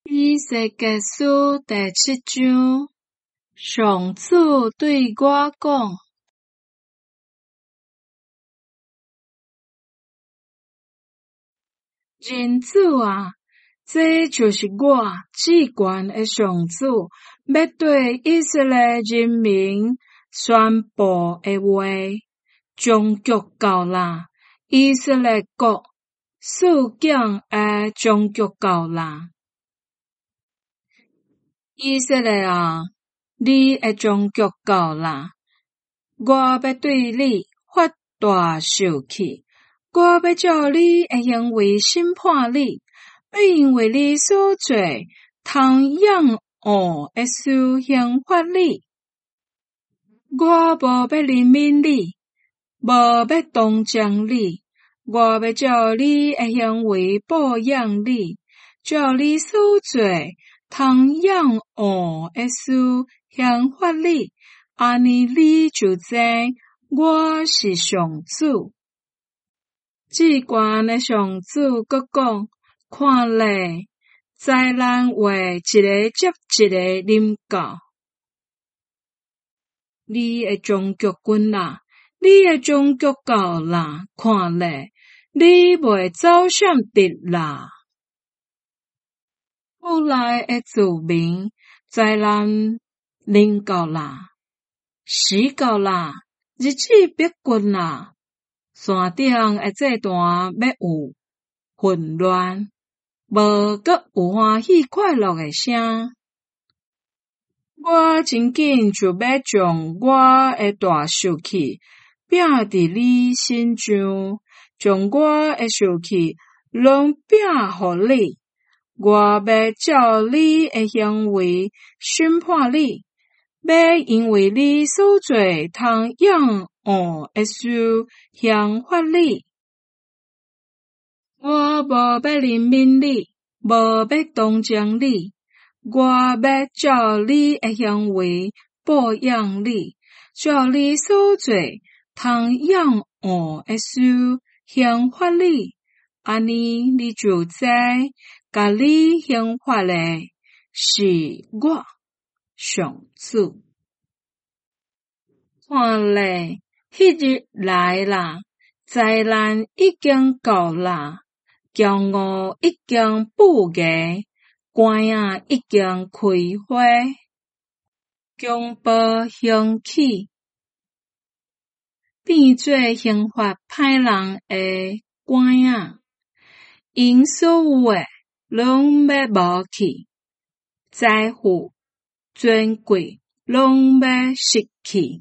以世界书第7章，上主对我讲：人子啊，这就是我至高的上主要对以色列人民宣布的话。终局到啦，以色列国事件的终局到啦。以色列啊，你的终局到啦！我要对你发大脾气，我要照你的行为审判你，要因为你所做通仰恶的事刑罚你。我无要怜悯你，无要同情你，我要照你的行为报应你，照你所做通仰恶的事刑罚你。安尼你就知我是上主。至高的上主阁讲：看咧，灾难会一个接一个临到。你的终局近啦，你的终局到啦，看咧，你袂走闪得啦。后来的子民，灾难临到啦，时到啦，日子逼近啦，山顶的这段要有混乱，无阁有欢喜快乐的声。我真紧就要将我的大脾气摒伫你身上，将我的脾气拢摒互你。我要照你的行为审判你，要因为你所做通仰恶的事刑罚你。我无要怜悯你，无要同情你。我要照你的行为报应你，照你所做通仰恶的事刑罚你。安尼你就知，甲你刑罚的是我上主。看咧，迄日来啦，灾难已经到啦，骄傲已经不牙。关啊已经开花，强暴兴起，变做刑罚歹人的关啊，因所有的拢要无去，财富、尊贵拢要失去。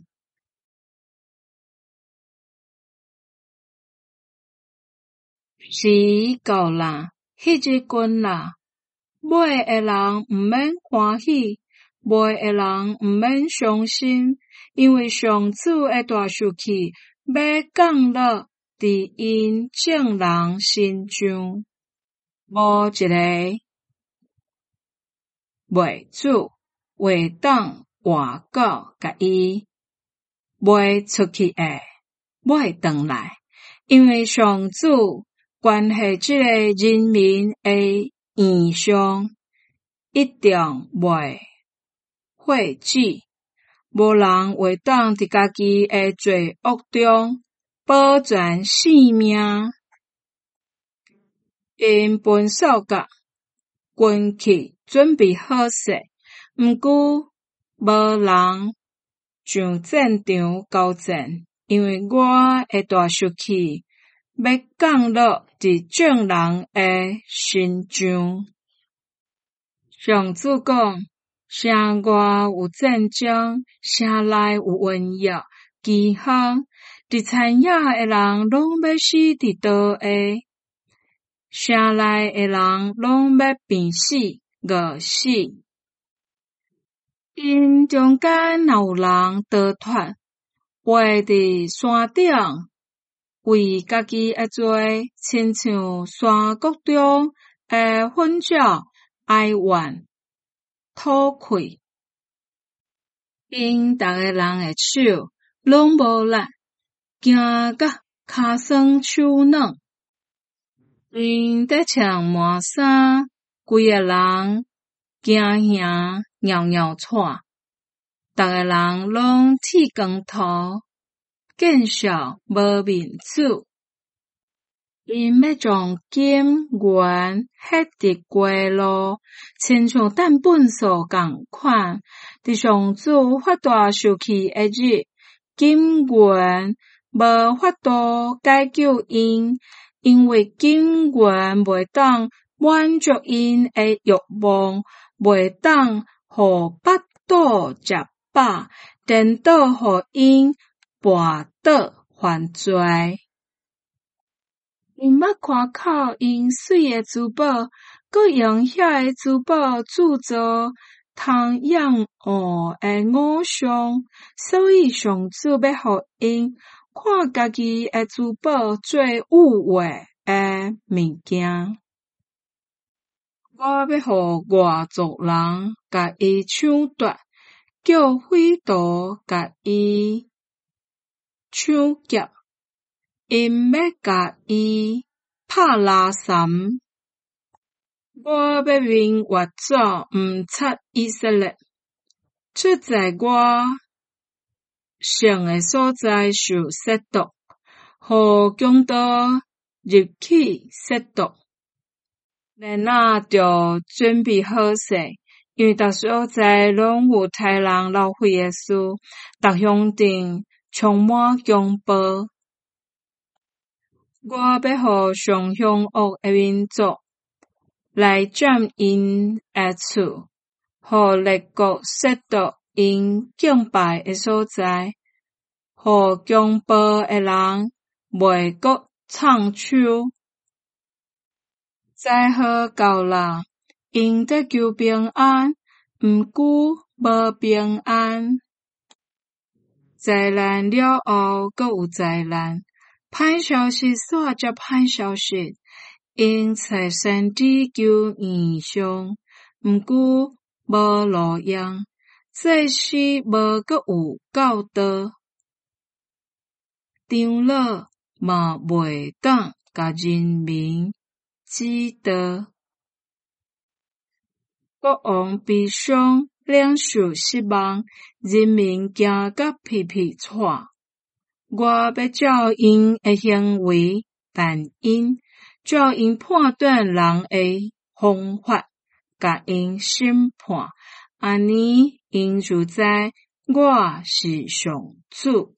时到啦，迄日近啦。买的人毋免欢喜，卖的人毋免伤心，因为上主的大脾气要降落伫因正人身上，无一个卖主会当活到甲伊卖出去的买回来，因为上主关系即个人民的意向一定袂废止，无人会当伫家己的罪恶中保全性命。因分扫甲军器准备好势，毋过无人上战场交战，因为我的大脾气要降落伫众人的身上。上主讲：城外有战争，城内有瘟疫、饥荒，伫田野的人拢要死伫倒下，城内的人拢要病死、饿死。因中间若有人逃脱，活伫山顶，为家己的罪，亲像山谷中的粉鸟哀怨吐气，因逐个人的手拢无力，行甲骹酸手软，因得穿满衫，规个人行兄袅袅喘，逐个人拢剃光头，见笑无面子。因要将金元迄伫街路，亲像等本数共款。伫上主发大受气的日，金元无法度解救因，因为金元袂当满足因的欲望，袂当互巴肚食饱，颠倒互因跋倒犯罪。因捌看靠因水的珠宝，佮用遐个珠宝铸造通仰慕的偶像，所以上主要互因看家己的珠宝做污秽的物件。我要互外族人甲伊抢夺，叫匪徒甲伊抢劫。因要甲伊拍拉三，我要面越走毋插以色列，出在我圣的所在受亵渎，互强盗入去亵渎。咱着准备好势，因为逐所在拢有杀人流血的事，逐乡镇充满强暴。我要互上凶恶的民族来占因的厝，互列国亵渎因敬拜的所在，互强暴的人袂阁唱手。灾祸到啦，因得求平安，毋久无平安。灾难了后，阁有灾难。歹消息煞接歹消息，因找先知求异象，毋久无路用，这时无阁有教导，长老嘛袂当甲人民指导，国王悲伤，领袖失望，人民惊甲皮皮喘。我要照因的行为办因，照因判断人的方法，甲因审判。安尼因就知我是上主。